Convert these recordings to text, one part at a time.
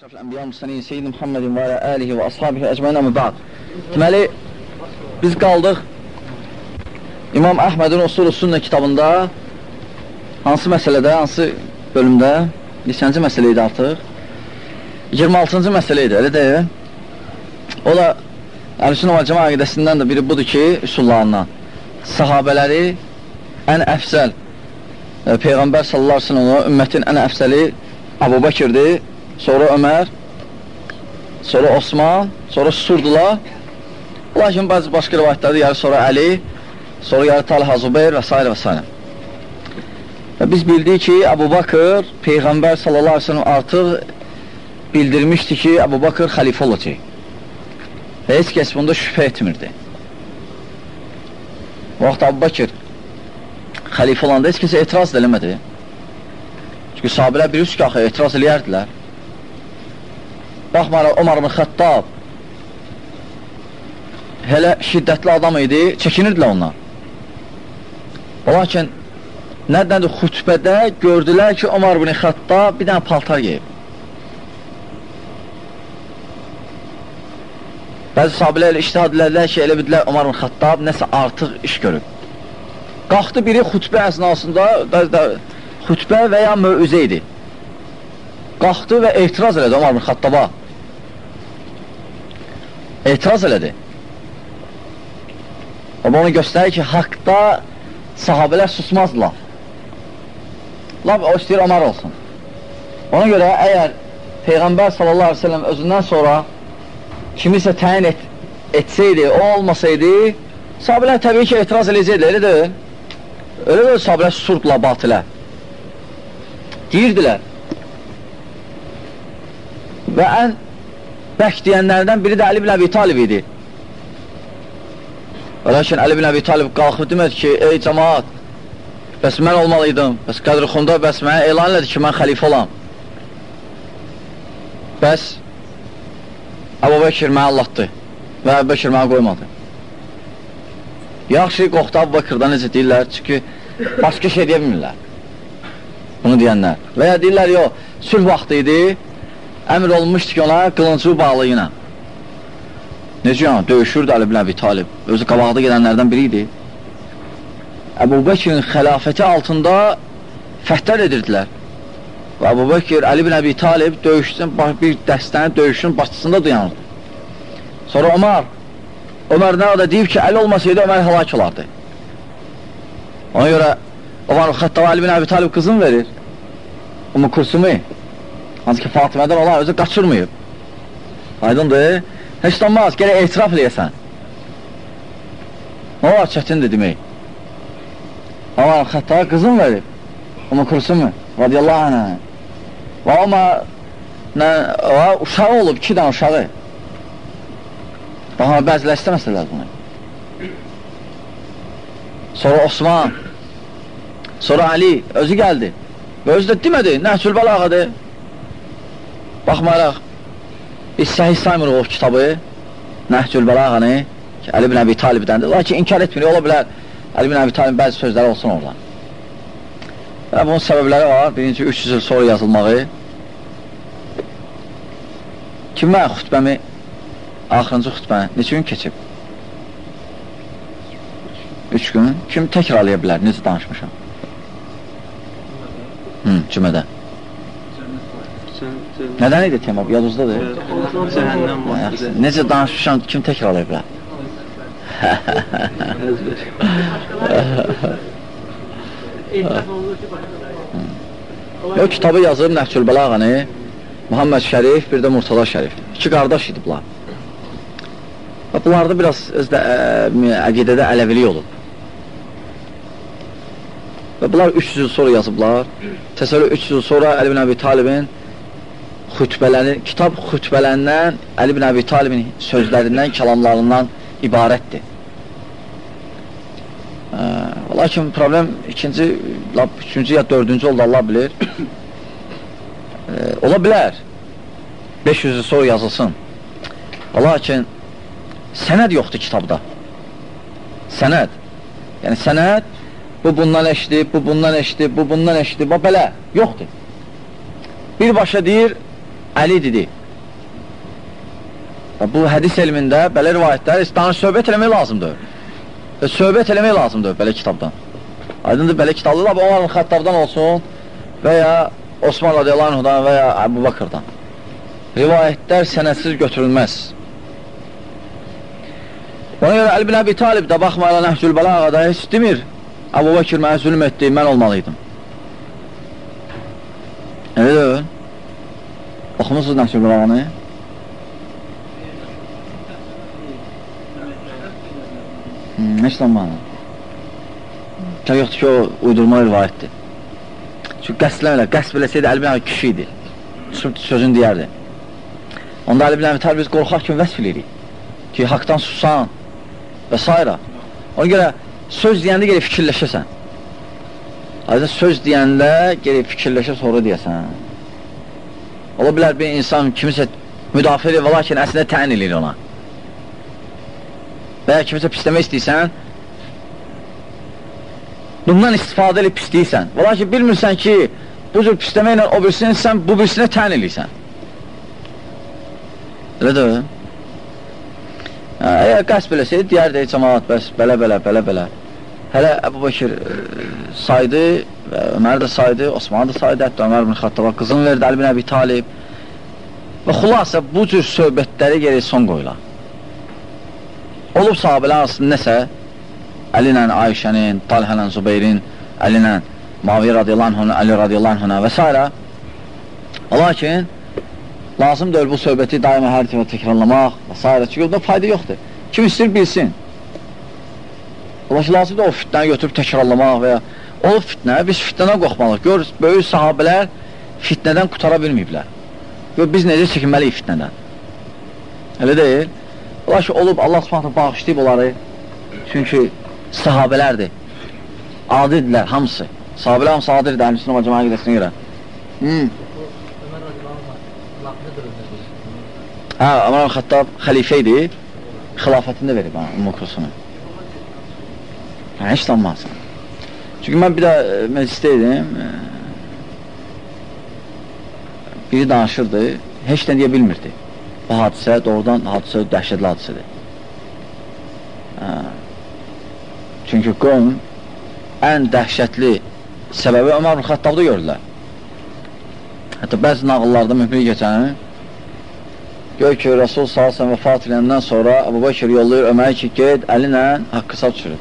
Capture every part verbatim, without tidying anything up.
Əşrəfül Ənbiya Müsəliyin Seyyid Muhammedin və əlihi və ashabihi əcməin əmə ba'd. Deməli, biz qaldıq İmam Əhmədin Usul-u Sünnə kitabında hansı məsələdə, hansı bölümdə? neçənci məsələ idi artıq? iyirmi altıncı məsələ idi, elə deyil. O da Əhl-i-Sünnə və Cəmaət əqidəsindən də biri budur ki, üsullarından sahabələri ən əfzəl Peyğəmbər sallallahu əleyhi və səlləm ümmətin ən əfzəli Əbu Bəkirdir, sonra Ömər, sonra Osman, sonra susurdular. Lakin bəzi başqa rivayətlərdə yarı sonra Əli, sonra yarı Talha Zübeyr və s. və s. Və biz bildik ki, Əbu Bakır Peyğəmbər sallallahu əleyhi və səlləm artıq bildirmişdi ki, Əbu Bakır xəlifə olacaq. Və heç kəs bunda şübhə etmirdi. O vaxt Əbu Bakır xəlifə olanda heç kəsə etiraz eləmədi. Çünki sahabələr bir üst qalxı etiraz eləyərdilər. Baxmayaraq, Ömər ibn Xəttab hələ şiddətli adam idi, çəkinirdilər onlar. Lakin nədəndir, xütbədə gördülər ki, Ömər ibn Xəttab bir dənə paltar geyib. Bəzi sahabələr iştihad edilər ki, elə bildilər Ömər ibn Xəttab nəsə artıq iş görüb. Qalxdı biri xütbə əsnasında, xütbə və ya möizə idi. Qalxdı və etiraz elədi Ömər ibn Xəttaba. Etiraz elədi. Amma onu göstərir ki, haqda sahabələr susmazdılar. Lab, o istəyir Ömər olsun. Ona görə, əgər Peyğəmbər sallallahu əleyhi və səlləm özündən sonra kimisə təyin et, etsəydi, o olmasaydı, sahabələr təbii ki, etiraz eləyəcəkdi, elə deyil. Öyle böyle sahabələr susurdular batilə. Deyirdilər. Və ən bək deyənlərdən biri də Əli ibn Əbi Talib idi. Lakin Əli ibn Əbi Talib qalxıb demədi ki, ey cəmaat, bəs mən olmalıydım, bəs Qədr-i-Xumda bəs mənə elan elədi ki, mən xəlifə olam. Bəs Əbu Bəkir mənə allatdı və Əbu Bəkir mənə qoymadı. Yaxşı, qorxdu Əbu Bəkirdən necə deyirlər, çünki başqa şey deyə bilmirlər. Bunu deyənlər. Və ya deyirlər, yox, sülh vaxtı idi, əmr olmuşdu ki, ona qılıncı bağlı ilə. Necə yəni, döyüşürdü Əli ibn Əbi Talib, özü qabaqda gedənlərdən biri idi. Əbu Bəkirin xəlafəti altında fəhdər edirdilər. Və Əbu Bəkir, Əli ibn Əbi Talib döyüşün, bir dəstənin döyüşün başçısında dayanırdı. Sonra Ömər, Ömər nə da deyib ki, Əli olmasaydı, Ömər həlak olardı. Ona görə, Ömər Xəttava Əli ibn Əbi Talib qızın verir. Ümmü Kulsumi, hansı ki Fatimədən olan özü qaçırmayıb. Aydındır, heç olmaz, gələk etiraf eləyəsən. Nə var çətindir demək. Ömər Xəttava qızın verir. Ümmü Kulsumi, radiyallahu anhə. Və Ömər uşağı olub, iki dənə uşağı. Baxın, bəzilə istəməsələr bunu. Sonra Osman, sonra Ali, özü gəldi. Və özü də demədi, Nəhcül Bəlağadır. Baxmayaraq, biz səhih saymırıq o kitabı, Nəhcül Bəlağanı, ki, Əli ibn Əbi Talibdəndir. Lakin inkar etmirik, ola bilər, Əli ibn Əbi Talibin bəzi sözləri olsun oradan. Və bunun səbəbləri var, birinci, üç yüz il sonra yazılmağı. Kim mən xütbəmi, axırıncı xütbəni, neçə gün keçib? Üç gün. Kim təkrarlaya bilər, necə danışmışam? Hı, cümədə. Nədən idi tema? Yadınızdadır? Cəhənnəm vaxtıdır. Necə danışmışam, kim təkrarlaya bilər? O kitabı yazıb Nəhcül Bəlağanı, Muhammed Şərif, bir də Murtada Şərif. İki qardaş idi bunlar. Və bunlarda biraz özdə əqidədə ələvilik olub. Və bunlar üç yüz il sonra yazıblar. Təsəvvür üç yüz il sonra Əli ibn Əbi Talibin xütbələri, kitab xütbələrindən, Əli ibn Əbi Talibin sözlərindən, kəlamlarından ibarətdir. Ee, lakin problem ikinci, üçüncü ya dördüncü oldu, Allah bilir. Ee, ola bilər. beş yüz il sonra yazılsın. Lakin sənəd yoxdur kitabda. Sənəd. Yəni sənəd, bu bundan eşdi, bu bundan eşdi, bu bundan eşdi, bu belə, yoxdur. Birbaşa deyir, Əli dedi. Bu hədis elmində belə rivayətlər danış söhbət eləmək lazımdır. Və söhbət eləmək lazımdır belə kitabdan. Aydındır, belə kitablar Ömər ibn Xəttabdan olsun və ya Osman radiyallahu anhudan və ya Əbu Bakırdan. Rivayətlər sənədsiz götürülməz. Ona görə Əli bin Əbi Talib də baxmayla Nəhcül Bəlağada heç demir, Əbu Bakır mənə zülm etdi, mən olmalıydım. Elə deyil. Oxumusunuz Nəhcül Bəlağanı? Nəşdən bana? Kə yoxdur ki, o uydurma rivayətdir. Çünki qəsləmələr, qəsb eləsəydi Əli bin Əbi kişi idi. Sözünü deyərdi. Onda Əli bin Əbi Talib biz qorxaq kimi vəsf edirik. Ki, haqdan susan və s. Ona görə söz deyəndə gəlib fikirləşəsən. Ayrıca söz deyəndə gəlib fikirləşə sonra deyəsən. Ola bilər bir insan kimisə müdafiə edir və lakin əslində təyin edir ona. Və ya kimisə pisləmək istəyirsən, bundan istifadə edib pisləyirsən. Və lakin bilmirsən ki, bu cür pisləməklə o birisini sən bu birisinə təyin edirsən. Elə deyil. Əgər qəsb eləsəydi, deyərdi, cəmaat, bəs belə-belə, belə-belə. Hələ Əbu Bakır saydı, Ömər də saydı, Osman da saydı, hətta Ömər ibn Xəttaba qızını verdi, Əli bin Əbi Talib. Və xülasə, bu cür söhbətləri gerək son qoyular. Olub sahabələr arasında nəsə, Əli ilə Ayşənin, Talhə ilə Zubeyrin, Əli ilə Maviyyə radiyallahu anhuna, Əli radiyallahu anhuna və s. Lakin, lazım deyil bu söhbəti daima hər dəfə təkrarlamaq və s. Çünki onda fayda yoxdur. Kim istəyir bilsin. Lazım da o fitnəni götürüb təkrarlamaq və ya o fitnə, biz fitnədən qorxmalıyıq. Gör, böyük sahabələr fitnədən qutara bilməyiblər. Gör, biz necə çəkinməliyik fitnədən. Elə deyil. Ola ki, olub, Allah subhanətlə bağışlayıb onları. Çünki sahabələrdir. Adidirlər, hamısı. Sahabələr hamısı adidirdir, əhl-i və cəmaə qədəsinə görə. Hmm. Hə, Ömər ibn Xəttab xəlifə idi, xilafətində verib Ummukusunu. Hə, heç tanımazsın. Çünki mən bir də məclisdə idim, biri danışırdı, heç nə deyə bilmirdi. Bu hadisə, doğrudan hadisə dəhşətli hadisədir. Hə. Çünki qövm ən dəhşətli səbəbi Ömər ibn Xəttabda görürlər. Hətta bəzi nağıllarda mühümli keçəni gör ki, Rasul sallallahu əleyhi vəfat edəndən sonra Əbu Bakır yollayır Ömər ki, get Əli ilə haqqı sab düşürür.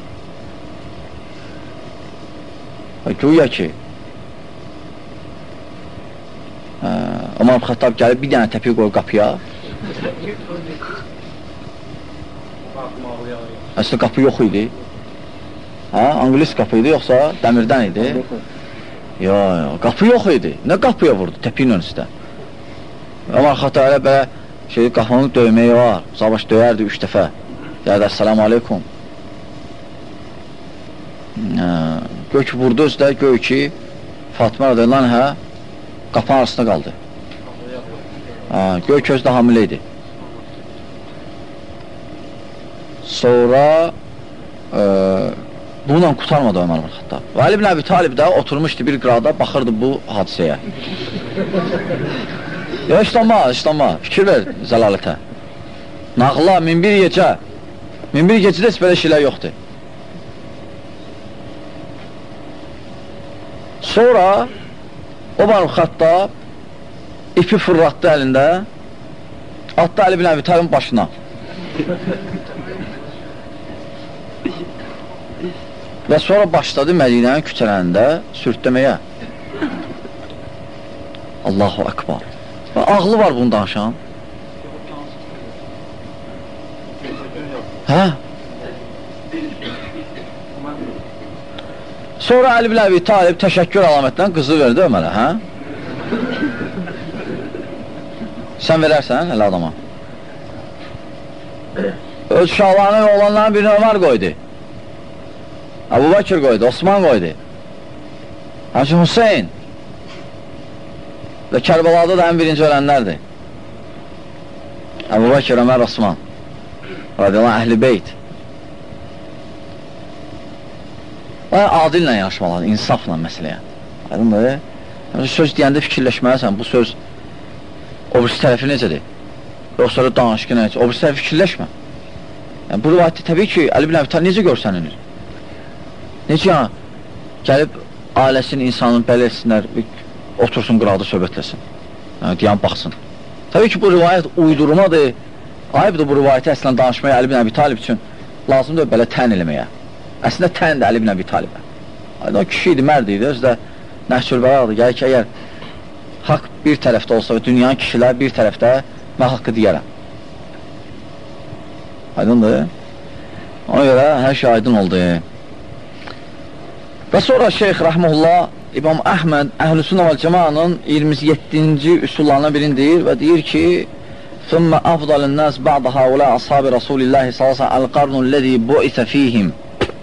Güya ki, Ömər ibn Xəttab gəlib bir dənə təpi qoy qapıya. Əslində qapı yox idi. Hə, İngilis qapı idi, yoxsa dəmirdən idi. Yo, yo, qapı yox idi. Nə qapıya vurdu, təpiyin önüstə. Ömər Xəttab elə belə şey, qapının döyməyi var. Zabaş döyərdi üç dəfə. Deyərdi, əssəlamu aleykum. Göy ki, vurdu özdə, göy ki, Fatıma radiyallahu anhə qapının arasında qaldı. Göy ki, özdə hamilə idi. Sonra e, bununla qutarmadı Ömər ibn Xəttab. Və Əli ibn Əbi Talib də oturmuşdu bir qırada, baxırdı bu hadisəyə. Ya işlama, işlama, fikir ver zəlalətə. Nağla, min bir gecə. Min bir gecədə heç belə şeylər yoxdur. Sonra Ömər ibn Xəttab ipi fırlatdı əlində, atdı Əli ibn Əbi Talibin başına. Və sonra başladı Mədinənin küçələrində sürtləməyə. Allahu Akbar. Və ağlı var bunu danışan. Hə? Sonra Əli ibn Əbi Talib təşəkkür əlamətindən qızı verdi Ömərə, hə? Sən verərsən elə adama. Öz uşaqlarının və oğlanların birini Ömər qoydu. Əbu Bakır qoydu, Osman qoydu. Həmçin Hüseyin. Və Kərbəlada da ən birinci ölənlərdir. Əbu Bakır, Ömər, Osman. Radiyallahu əhl-i beyt. Adillə yanaşmalıdır, insafla məsələyə. Aydındır. Söz deyəndə fikirləşməlisən, bu söz o birisi tərəfi necədir? Yoxsa da danışqı necə? O birisi tərəfi fikirləşmə. Yəni, bu rivayətdə təbii ki, Əli ibn Əbi Talib necə görsənir? Necə yəni, gəlib ailəsinin, insanın belə etsinlər, otursun, qıraqda söhbətləsin. Yəni, deyən, baxsın. Təbii ki, bu rivayət uydurmadır. Ayıbdır bu rivayəti əslən danışmaya Əli ibn Əbi Talib üçün lazımdır belə tən eləməyə. Əslində təndir Əli ibn Əbi Talibə. O kişi idi, mərd idi, özü də nəhçülbəradır. Gəlir ki, əgər haqq bir tərəfdə olsa və dünyanın kişilər bir tərəfdə, mən haqqı deyərəm. Aydındır. Ona görə hər şey aydın oldu. Və sonra Şeyx Rəhməlullah İmam Əhməd Əhl-i-Sünnə vəl-Cəmaanın iyirmi yeddinci üsullarına birini deyir və deyir ki ثم أفضل الناس بعد هؤلاء أصحاب رسول الله صلى الله عليه وسلم القرن الذي بعث فيهم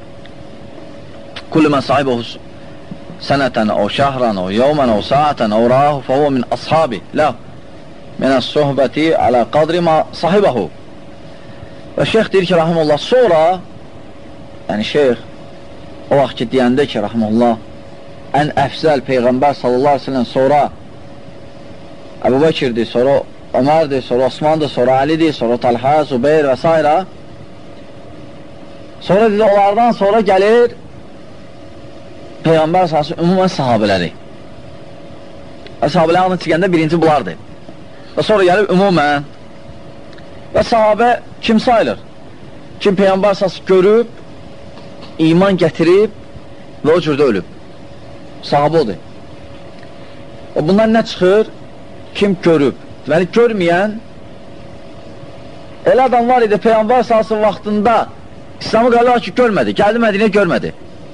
كل من صاحبه سنة أو شهرا أو يوما أو ساعة أو راه فهو من أصحابه لا من الصحبة على قدر ما صاحبه. Və şeyx deyir ki, rahimullah, sonra yəni şeyx o vaxt ki, deyəndə ki, rahimullah, ən əfzəl Peyğəmbər sallallahu aleyhi ve sellem sonra Əbu Bəkirdir, sonra Ömərdir, sonra Osmandır, sonra Əlidir, sonra Talha, Zubeyr və s. Sonra dedi, onlardan sonra gəlir Peyğəmbər əsası ümumən sahabələri. Və sahabələr adını çıxəndə birinci bunlardır. Və sonra gəlir ümumən və sahabə kim sayılır? Kim Peyğəmbər əsası görüb, iman gətirib və o cürdə ölüb. Sahabə odur. Və bundan nə çıxır? Kim görüb? Deməli, görməyən elə adam var idi, Peyğəmbər əsası vaxtında İslamı qalırlar ki, görmədi, gəldi Mədinəyə görmədi.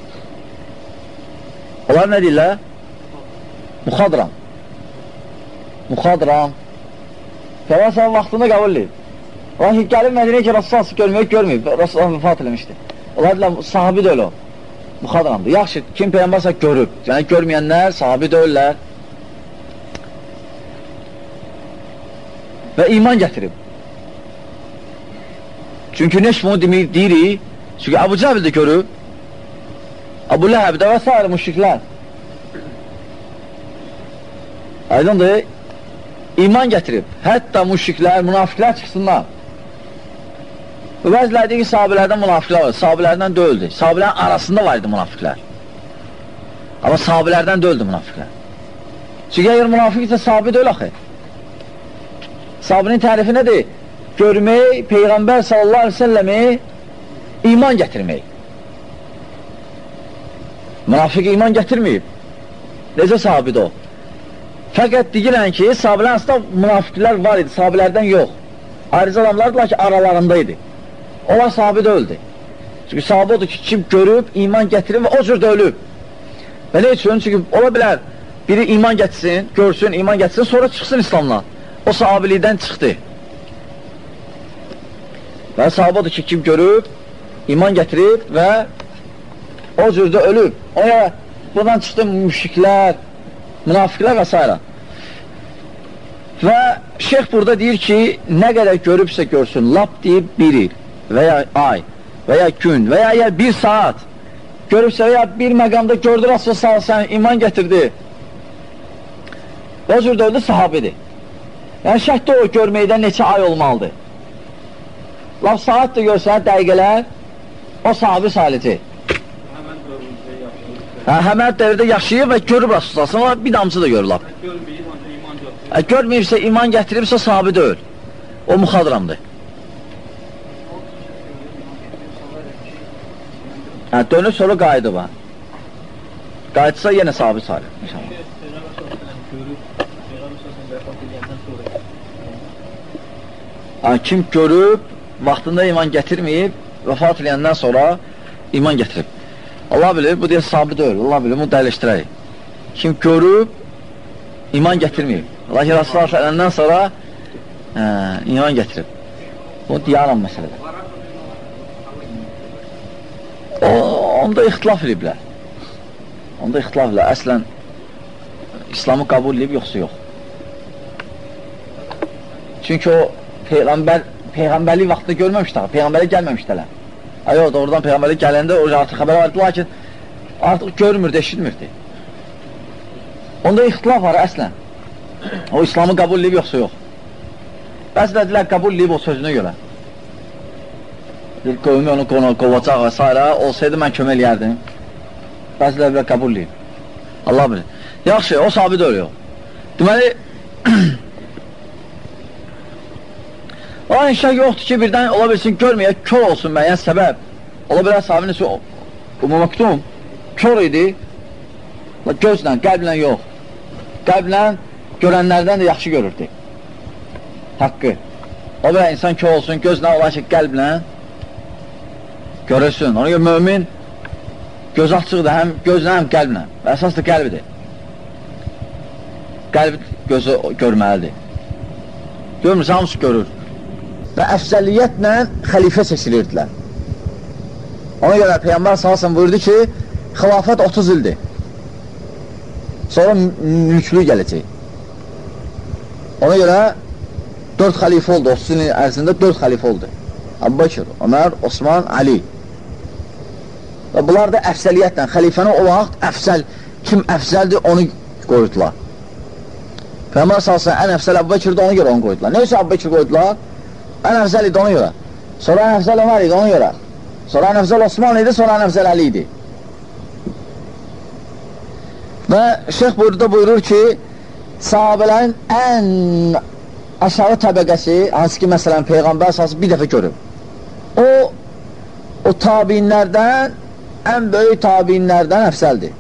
Onlar nə deyirlər? Muxadram. Muxadram. Peyğəmbər əsası vaxtında qəbul edib. Onlar ki, gəlib Mədinəyə ki, Rasul əsası görməyib, görməyib, Rasul əsası vəfat eləmişdi. Onlar deyirlər, sahabi də öyle o. Muxadramdır. Yaxşı, kim Peyğəmbər əsası görüb? Yəni, görməyənlər sahabi də öylər. Və iman gətirib. Çünki neş bunu deyirik, çünki Əbu Cəbil də görüb, Əbu Ləhəb də və s. müşriklər. Aydındır, iman gətirib. Hətta müşriklər, münafiqlər çıxsınlar. Və bəziləri deyir ki, sahabələrdən münafiqlər var, sahabələrdən döyüldü. Sahabələrin arasında var idi münafiqlər. Amma sahabələrdən döyüldü münafiqlər. Çünki əgər münafiq isə sahabə deyil axı. Sahabənin tərifi nədir? Görmək, Peyğəmbər sallallahu aleyhi ve selləmi iman gətirmək. Münafiq iman gətirməyib. Necə sahabidir o? Fəqət deyilən ki, sahabələr aslında münafiqlər var idi, sahabələrdən yox. Ayrıca adamlardılar ki, aralarındaydı. Onlar sahabi də öldü. Çünki sahabi odur ki, kim görüb, iman gətirib və o cür də ölüb. Və nə üçün? Çünki ola bilər, biri iman gətirsin, görsün, iman gətirsin, sonra çıxsın İslamdan. O sahabilikdən çıxdı. Və sahabadır ki, kim görüb, iman gətirib və o cürdə ölüb. Ona buradan çıxdı müşriklər, münafiqlər və s. Və şeyx burada deyir ki, nə qədər görübsə görsün, lap deyib bir il və ya ay və ya gün və ya əgər bir saat görübsə və ya bir məqamda gördü Rasul sallallahu əleyhi və səlləm iman gətirdi. O cürdə öldü, sahabidir. Yəni, şəhətdə o görməkdən neçə ay olmalıdır. Laf saat da görsən, dəqiqələr, o sahabi sayılıcı. Hə, həmən dövrdə yaşayıb və görüb Rasulullah, ama bir damcı da görür laf. Görməyibsə, iman gətiribsə, sahabi deyil. O muxadramdır. Hə, dönür sonra qayıdı var. Qayıtsa yenə sahabi sayılır, inşallah. Kim görüb, vaxtında iman gətirməyib, vəfat edəndən sonra iman gətirib. Allah bilir, bu deyə sahabi deyil, Allah bilir, bunu dəyişdirək. Kim görüb, iman gətirməyib. Allah ki, Rasulullah edəndən sonra hə, iman gətirib. Bu diyaram məsələdir. O, onda ixtilaf ediblər. Onda ixtilaf ediblər. Əslən, İslamı qəbul edib, yoxsa yox. Çünki o, Peyğəmbər, Peyğəmbərlik vaxtında görməmişdilər, Peyğəmbərlik gəlməmişdilər. Yox, doğrudan Peyğəmbərlik gələndə o artıq xəbər vardı, lakin artıq görmürdü, eşitmirdi. Onda ixtilaf var əslən. O İslamı qəbul edib, yoxsa yox. Bəzilə dilər, qəbul eləyib o sözünə görə. Bir qövmi onu qovacaq və s. olsaydı mən kömək eləyərdim. Bəzilə dilər, qəbul eləyib. Allah bilir. Yaxşı, o sahabi də ölüyor. Deməli, o inşaq yoxdur ki, birdən ola bilsin, görməyə, kör olsun müəyyən səbəb. Ola bilər, sahabinin üstü, Ümmü Məktum, kör idi, gözlə, qəlblə yox. Qəlblə görənlərdən də yaxşı görürdü. Haqqı. O bilər, insan kör olsun, gözlə, ola ki, qəlblə görürsün. Ona görə mömin göz açıqdır, həm gözlə, həm qəlblə. Və əsas da qəlbidir. Qəlbi gözü görməlidir. Görmürsə, hamısı görür. Və əfsəliyyətlə xəlifə seçilirdilər. Ona görə Peyğəmbər sallallahu buyurdu ki, xilafət otuz ildir. Sonra mülklü gələcək. Ona görə dörd xəlifə oldu, otuz ilin ərzində dörd xəlifə oldu. Əbu Bəkir, Ömər, Osman, Ali. Və bunlar da əfsəliyyətlə, xəlifəni o vaxt əfsəl, kim əfsəldir onu qoydular. Peyğəmbər sallallahu ən əfsəl Əbu Bəkirdə ona görə onu qoydular. Nə üçün Əbu Bəkir qoydular? Ən əfsəl idi ona görə. Sonra ən əfsəl Ömər idi ona görə. Sonra ən əfsəl Osman idi, sonra ən əfsəl Əli idi. Və şeyx burada buyurur ki, sahabələrin ən aşağı təbəqəsi, hansı ki, məsələn, Peyğəmbər əsası bir dəfə görüb. O, o tabinlərdən, ən böyük tabinlərdən əfsəldir.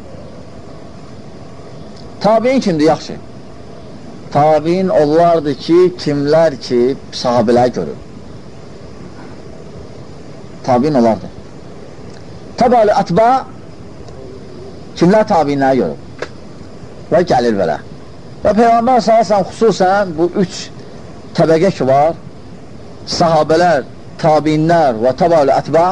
Tabiin kimdir? Yaxşı. Tabiin onlardır ki, kimlər ki, sahabələr görüb. Tabiin onlardır. Təbəli atba, kimlər tabiinləri görüb? Və gəlir belə. Və Peyğəmbər sallallahu xüsusən bu üç təbəqə ki var, sahabələr, tabiinlər və təbəli atba,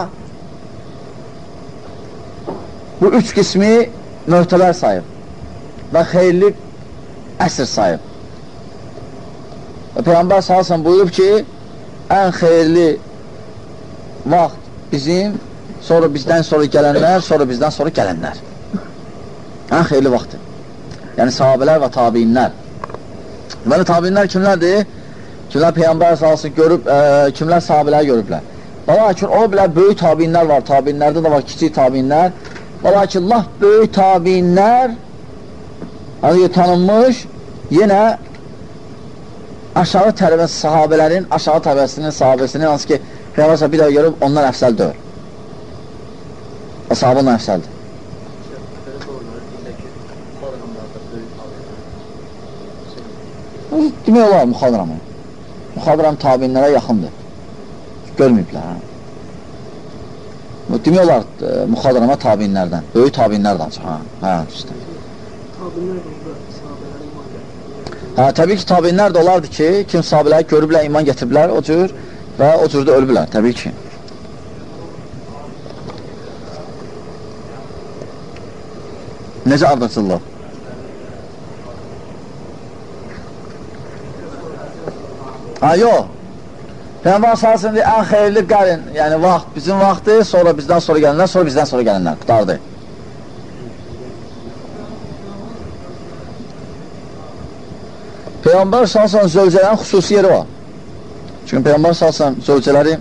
bu üç qismi möhtəbər sayıb və xeyirli əsr sayıb. Və Peyğəmbər sallallahu buyurub ki, ən xeyirli vaxt bizim, sonra bizdən sonra gələnlər, sonra bizdən sonra gələnlər. Ən xeyirli vaxtdır. Yəni sahabələr və tabiinlər. Deməli, tabiinlər kimlərdir? Kimlər Peyğəmbər sallallahu görüb, ə, kimlər sahabələr görüblər. Və lakin o bilər böyük tabiinlər var, tabiinlərdə də var kiçik tabiinlər. Və lakin laf böyük tabiinlər tanınmış, yenə aşağı tərəvəsi sahabələrin, aşağı tərəvəsinin sahabəsinin, hansı ki, Peyğəmbər bir daha görüb, onlar əfsəl deyil. O sahabə onlar əfsəldir. Demək olar müxadramı. Müxadram tabinlərə yaxındır. Görməyiblər. Demək olar müxadrama tabinlərdən. Böyük tabinlərdən. Hə, hə, işte. Tabinlər də sahabələrin iman gətiriblər. Hə, təbii ki, tabinlər də olardı ki, kim sahabələri görüblər, iman gətiriblər, o cür və o cürdə ölüblər, təbii ki. Necə ardacılıq? Ha, yox. Peyğəmbər sallallahu əleyhi ən xeyirli qərin, yəni vaxt, bizim vaxtı, sonra bizdən sonra gələnlər, sonra bizdən sonra gələnlər, qutardı. Peyğəmbər sallallahu əleyhi zövcələrin xüsusi yeri var. Çünki Peyğəmbər sallallahu əleyhi zövcələri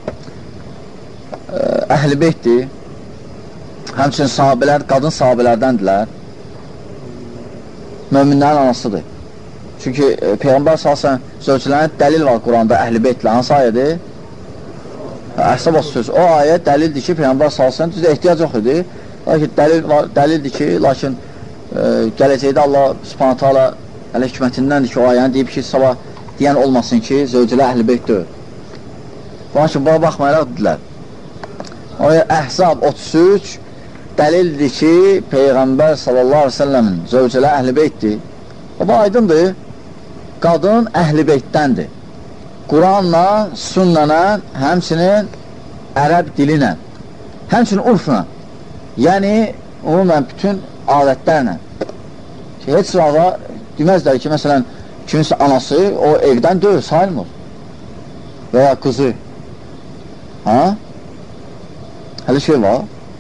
əhl-i beytdir. Həmçinin sahabələr, qadın sahabələrdəndirlər. Möminlərin anasıdır. Çünki e, Peyğəmbər sallallahu zövcələrin dəlil var Quranda əhl-i beytlə. Hansı ayədir? Əhsab o söz. O ayə dəlildir ki, Peyğəmbər sallallahu düzə ehtiyac yox idi. Lakin dəlil var, dəlildir ki, lakin e, gələcəkdə Allah subhanahu ta'ala hələ hikmətindəndir ki, o ayəni deyib ki, sabah deyən olmasın ki, zövcələ əhl-i beyt deyil. Bunun üçün buna baxmayaraq dedilər. O Əhzab otuz üç dəlildir ki, Peyğəmbər sallallahu aleyhi ve sellemin zövcələ əhl-i beytdir. O bu aydındır. Qadın əhl-i beytdəndir. Quranla, sünnənə, həmçinin ərəb dilinə, həmçinin urfuna, yəni umumən bütün adətlərlə. Ki, heç sırada deməzlər ki, məsələn, kiminsə anası o evdən deyil, sayılmır. Və ya qızı. Ha? Hələ şey var.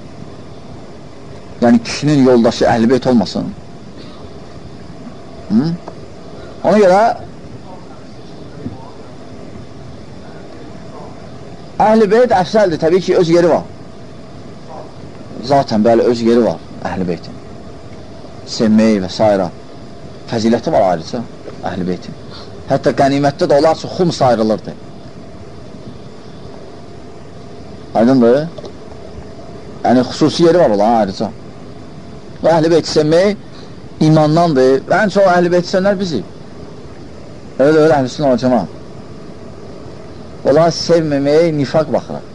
Yəni kişinin yoldaşı əhl-i beyt olmasın. Hı? Ona görə Əhl-i beyt əfsəldir, təbii ki, öz yeri var. Zaten bəli, öz yeri var Əhl-i beytin. Sevməyi və s. Fəziləti var ayrıca Əhl-i beytin. Hətta qənimətdə də onlar üçün xums ayrılırdı. Aydındır? Yəni, xüsusi yeri var olan ayrıca. Və Əhl-i beyti sevmək imandandır. Və ən çox Əhl-i beyti sevənlər bizik. Öyle öyle Əhl-i Sünnə vəl Cəmaət. Onları sevməməyə nifaq baxıraq.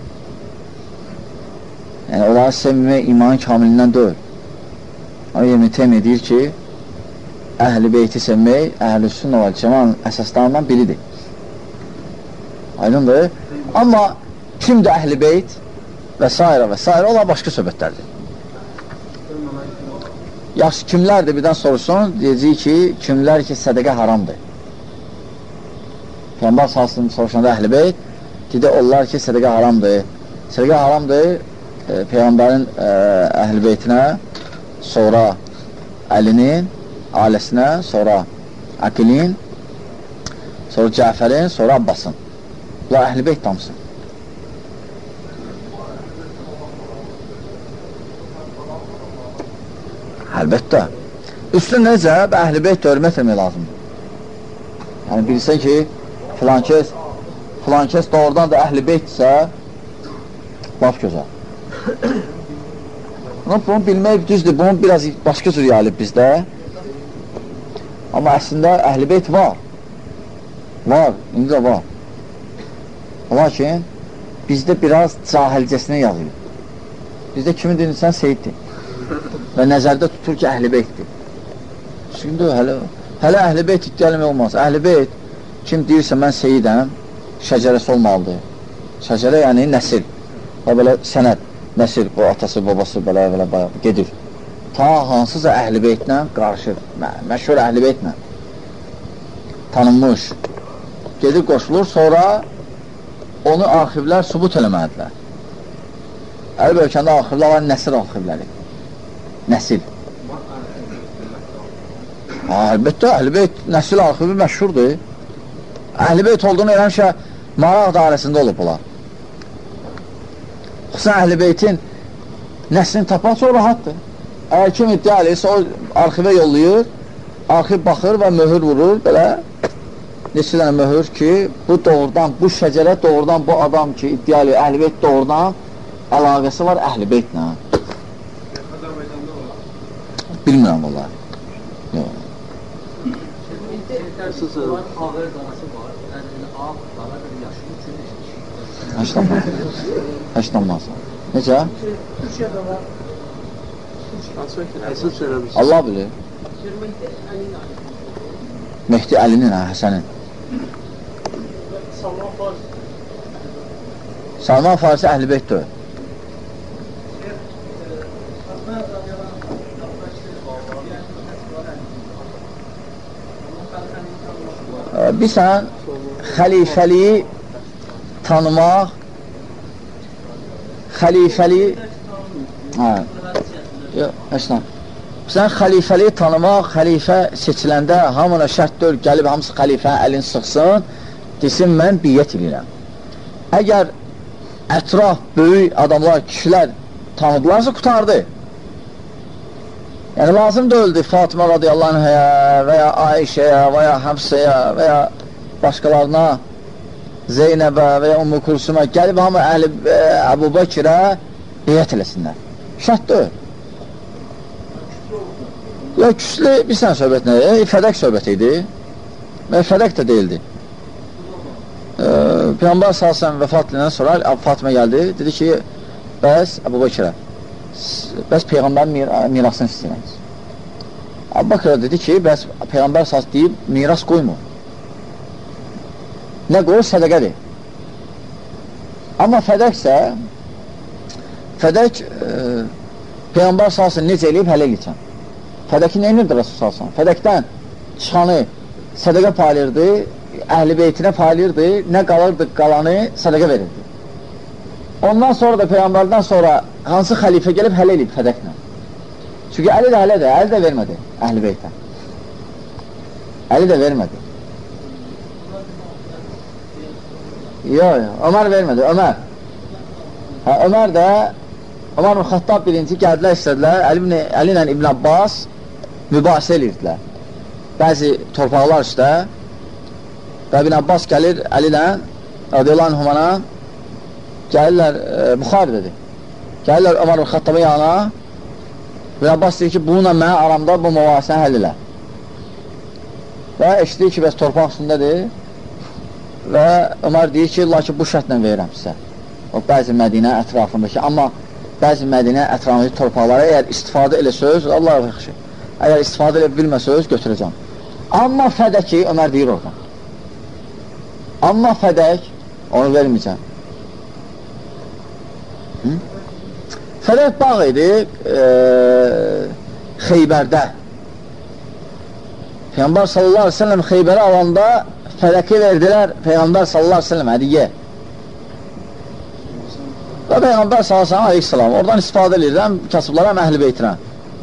Yəni, onları sevməmək imanın kamilindən deyil. Ama Ibn Teymiyyə deyir ki, Əhl-i beyti sevmək Əhl-i Sünnə vəl Cəmaətin əsaslarından biridir. Aydındır. Amma kimdir Əhl-i beyt və s. və s. Onlar başqa söhbətlərdir. Yaxşı, kimlərdir birdən soruşsun, deyəcək ki, kimlər ki, sədəqə haramdır. Peyğəmbər salsın soruşanda Əhl-i beyt, dedi, onlar ki, sədəqə haramdır. Sədəqə haramdır, e, Peyğəmbərin e, Əhl-i beytinə, sonra Əlinin, ailəsinə, sonra Aqilin, sonra Cəfərin, sonra Abbasın. Bunlar Əhl-i beyt damsın. Əlbəttə. Üstün necə? Əhl-i beyt hörmət etmək lazımdır. Yəni, bilirsən ki, filan kəs, filan kəs doğrudan da Əhl-i beytdirsə, laf gözəl. Bunu bilmək düzdür, bunu biraz başqa cür yayılıb bizdə. Amma əslində Əhl-i beyt var. Var, indi də var. Lakin, bizdə biraz cahilcəsinə yazılır. Bizdə kimin dinləyirsən Seyiddir. Və nəzərdə tutur ki, Əhl-i beytdir. Şimdi hələ, hələ Əhl-i beyt iddialım olmaz. Əhl-i beyt kim deyirsə mən Seyidəm, şəcərəsi olmalıdır. Şəcərə yəni nəsil. Və belə sənəd, nəsil, bu atası, babası belə belə gedir. Ta hansıca Əhl-i beytlə qarışır. Məşhur Əhl-i beytlə tanınmış. Gedir qoşulur, sonra onu arxivlər sübut eləməlidirlər. Ərəb ölkəndə arxivlər var, nəsil arxivləri. Nəsil. Əlbəttə, Əhl-i beyt nəsil arxivi məşhurdur. Əhl-i beyt olduğunu eləmişə maraq dairəsində olub bunlar. Xüsusən Əhl-i beytin nəslini tapan çox rahatdır. Əgər kim iddia eləyirsə, o arxivə yollayır, arxiv baxır və möhür vurur, belə neçə dənə möhür ki, bu doğrudan, bu şəcərə doğrudan bu adam ki, iddia eləyir, Əhl-i beyt doğrudan əlaqəsi var Əhl-i beytlə. Bilmirəm bunlar. Yox. Həşlanmaz. Necə? Allah bilir. Mehdi Əlinin, hə, Həsənin. Salman Farisi Əhl-i beytdir. Bir sən xəlifəliyi tanımaq, xəlifəliyi hə, yox, həsnən. Sən xəlifəliyi tanımaq, xəlifə seçiləndə hamına şərt deyil, gəlib hamısı xəlifənin əlini sıxsın, desin, mən biyyət edirəm. Əgər ətraf, böyük adamlar, kişilər tanıdılarsa, qutardı. Yəni, lazım deyildi Fatıma radiyallahu anhaya və ya Ayşəyə və ya Həmsəyə və ya başqalarına, Zeynəbə və ya Ümmü Kulsumə gəlib hamı Əbu Bəkirə biyyət eləsinlər. Şərt deyil. Yox, küslü bir sən söhbət nə? E, Fədək söhbəti idi və Fədək də deyildi. E, Peyğəmbər salsan vəfat edəndən sonra Fatıma gəldi, dedi ki, bəs Əbu Bəkirə, bəs Peyğəmbərin mir mirasını istəyiniz. Əbu Bəkirə dedi ki, bəs Peyğəmbər salsan deyib, miras qoymur. Nə qoyur? Sədəqədir. Amma Fədəksə, Fədək e, Peyğəmbər salsan necə eləyib, hələ eləyəcəm. Fədəki nə inirdi Rasul salsan? Fədəkdən çıxanı sədəqə paylayırdı, Əhl-i beytinə paylayırdı, nə qalırdı qalanı sədəqə verirdi. Ondan sonra da Peyğəmbərdən sonra hansı xəlifə gəlib hələ eləyib Fədəklə. Çünki Əli də hələ də, Əli də vermədi Əhl-i beytə. Əli də vermədi. Yox, yox, Ömər vermədi, Ömər. Ömər də, Ömər ibn Xattab birinci gəldilər, istədilər, Əli, Əli ilə İbn Abbas mübahisə edirdilər. Bəzi torpaqlar üstə və İbn Abbas gəlir Əli ilə, radiyallahu anhumana, gəlirlər, e, Buxari'dir, gəlirlər Ömər ibn Xattabın yanına, İbn Abbas deyir ki, bununla mənə aramda bu mübahisəni həll elə. Və eşidir ki, bəs torpaq üstündədir və Ömər deyir ki, lakin bu şərtlə verirəm sizə. O, bəzi Mədinə ətrafındakı, amma bəzi Mədinə ətrafındakı torpaqlara əgər istifadə elə söz, Allah yaxşı, əgər istifadə elə bilmə söz, götürəcəm. Amma fədəki, Ömər deyir oradan. Amma fədək, onu verməyəcəm. Hı? Fədək bağ idi e, Xeybərdə. Peyğəmbər sallallahu aleyhi ve sellem Xeybəri alanda fədəki verdilər Peyğəmbər sallallahu aleyhi ve sellem hədiyyə. Və Peyğəmbər sallallahu aleyhi ve sellem oradan istifadə edirəm kasıblara, həm əhl-i beytinə.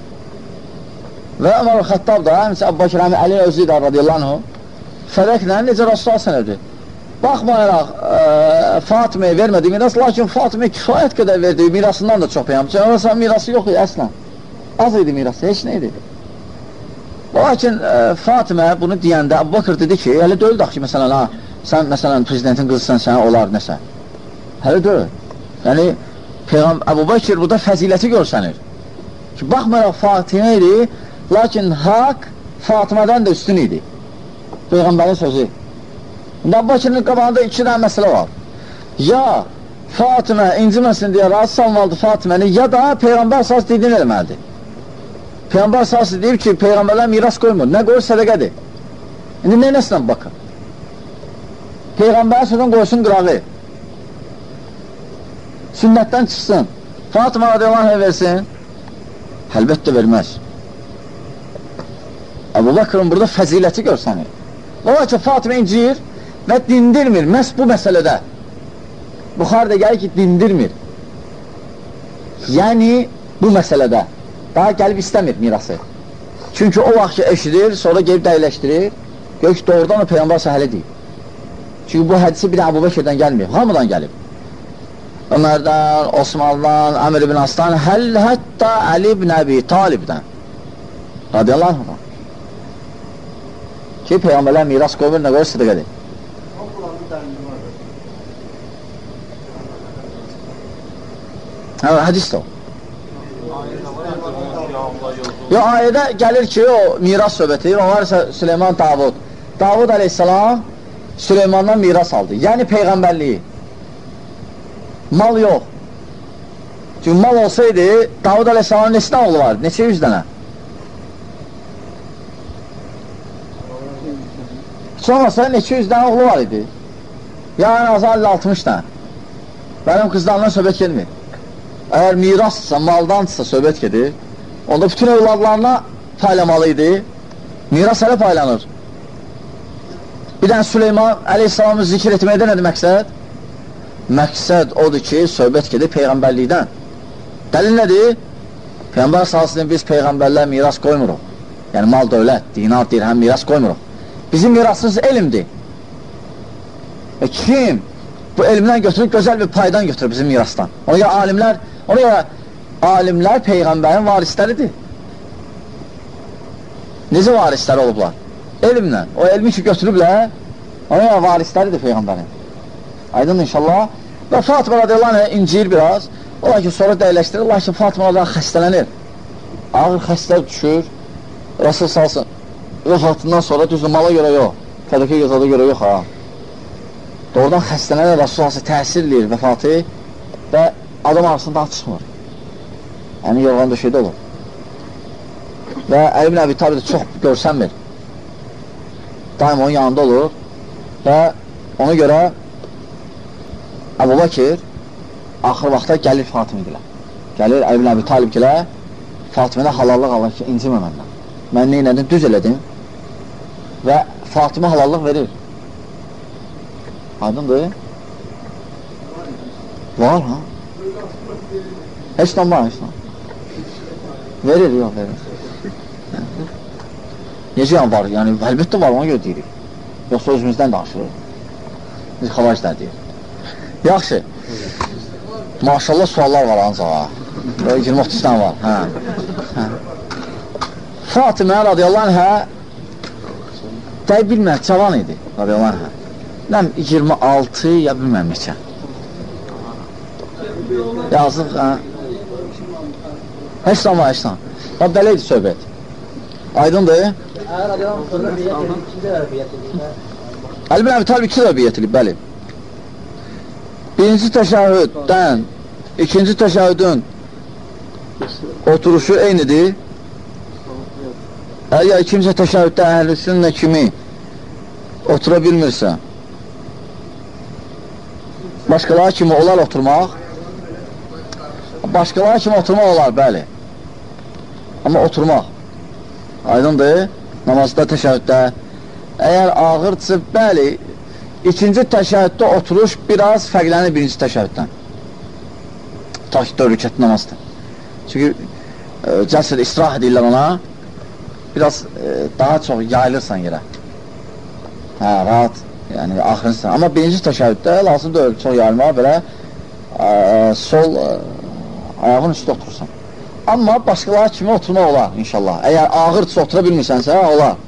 Və Ömər Xəttab da, həmçə Əbu Bakır, həmi Əli özü də radiyallahu anhu, fədəklə necə Rasulullah sənədir. Baxmayaraq, e, Fatima'ya vermədiyi miras, lakin Fatima'ya kifayət qədər verdiyi mirasından da çox Peyğəmbər. Çünki mirası yox idi əslən. Az idi mirası, heç nə idi. Lakin e, Fatimə bunu deyəndə, Əbu Bakır dedi ki, hələ deyil dax ki, məsələn, ha, sən məsələn, prezidentin qızısan, sənə olar nəsə. Hələ deyil. Yəni, Peyğəmbər, Əbu Bakır burada fəziləti görsənir. Ki, baxmayaraq Fatimə idi, lakin haqq Fatimədən də üstün idi. Peyğəmbərin sözü. İndi Əbu Bakırın qabağında iki dənə məsələ var. Ya Fatimə inciməsin deyə razı salmalıdır Fatiməni, ya da Peyğəmbər saz dediyini eləməlidir. Peyğəmbər saz deyib ki, Peyğəmbərlər miras qoymur. Nə qoyur? Sədəqədir. İndi nə nəsinə baxın? Peyğəmbər sözün qoysun qırağı. Sünnətdən çıxsın. Fatimə radiyallahu anh versin. Əlbəttə verməz. Əbu Bakırın burada fəziləti görsənir. Ola ki, Fatimə incir və dindirmir, məhz bu məsələdə. Buxarıda gəlir ki, dindirmir. Yəni, bu məsələdə. Daha gəlib istəmir mirası. Çünki o vaxt ki, eşidir, sonra gelib dəyiləşdirir. Gör ki, doğrudan o Peyğəmbər səhələ deyil. Çünki bu hədisi bir də Əbu Bekirdən gəlmir, hamıdan gəlib. Ömərdən, Osmandan, Əmr ibn Aslan, həll hətta Əli ibn Əbi Talibdən. Radiyallahu anh. Ki, Peyğəmbərlər miras qoymur, nə qoyur, sədəqədir. Hə, hədis də o. Yo, ayədə gəlir ki, o miras söhbəti, onlar isə Süleyman Davud. Davud aleyhissalam Süleymandan miras aldı. Yəni Peyğəmbərliyi. Mal yox. Çünki mal olsaydı, Davud aleyhissalamın neçə oğlu var? Neçə yüz dənə? Sonrası neçə yüz dənə oğlu var idi? Yəni azı əlli altmış dənə. Mənim qızlarından söhbət gelmir. Əgər mirasdırsa, maldandırsa söhbət gedir, onda bütün evladlarına paylamalı idi. Miras hələ paylanır. Bir dənə Süleyman əleyhissalamı zikr etməkdə nədir məqsəd? Məqsəd odur ki, söhbət gedir Peyğəmbərlikdən. Dəlil nədir? Peyğəmbər salsın, biz Peyğəmbərlər miras qoymuruq. Yəni mal, dövlət, dinar, dirhəm miras qoymuruq. Bizim mirasımız elmdir. E kim bu elmdən götürüb, gözəl bir paydan götürüb bizim mirasdan? Ona görə alimlər, ona görə alimlər Peyğəmbərin varisləridir. Necə varisləri olublar? Elmlə. O elmi ki götürüblər, ona görə varisləridir Peyğəmbərin. Aydın inşallah. Və Fatimə radiyallahu anh incir biraz. Ola ki, sonra dəyləşdirir. Lakin Fatimə radiyallahu anh xəstələnir. Ağır xəstələr düşür. Rasul salsın. Vəfatından sonra düzdür, mala görə yox. Fədəki gözada görə yox, ha. Doğrudan xəstələnir, Rasul salsın təsir edir vəfatı və adam arasında çıxmır. Yəni, yorğan döşəkdə olur. Və Əli ibn Əbi Talib çox görsənmir. Daim onun yanında olur və ona görə Əbu Bakir axır vaxtda gəlir Fatimə gilə. Gəlir Əli ibn Əbi Talib gilə, Fatimədə halallıq alır ki, incimə məndən. Mən nə elədim, düz elədim və Fatimə halallıq verir. Aydındır? Var, ha? Heç nə var, heç nə. Verir, yox, verir. Necə yan var? Yəni, əlbəttə var, ona görə deyirik. Yoxsa özümüzdən danışırıq. Biz xalaclar deyir. Yaxşı. Maşallah suallar var ancaq. iyirmi otuz tane var. Hə. Hə. Fatimə radiyallahu anhə dəy bilməm, cavan idi radiyallahu anhə. Nəm iyirmi altı ya bilməm neçə. Yazıq, hə. Heç zaman, heç zaman. Bax, belə idi söhbət. Aydındır? Əli bin Əbi Talib iki də biyyət edilib, bəli. Birinci təşəhhüddən, ikinci təşəhhüdün oturuşu eynidir. Əgər kimsə təşəhhüddə əhl-i sünnə kimi otura bilmirsə, başqaları kimi olar oturmaq, başqaları kimi oturmaq olar, bəli. Amma oturmaq, aydındır, namazda, təşəhhüddə. Əgər ağırdır, bəli, ikinci təşəhhüddə oturuş biraz fərqlənir birinci təşəhhüddən. Ta ki, dörd rükət namazdır. Çünki e, cəlsədə istirah edirlər ona, biraz e, daha çox yayılırsan yerə. Hə, rahat, yəni axırınsan. Amma birinci təşəhhüddə lazım deyil, çox yayılmağa belə e, sol e, ayağın üstə oturursan. Amma başqaları kimi oturmaq olar inşallah. Əgər ağırsa otura bilmirsənsə, olar.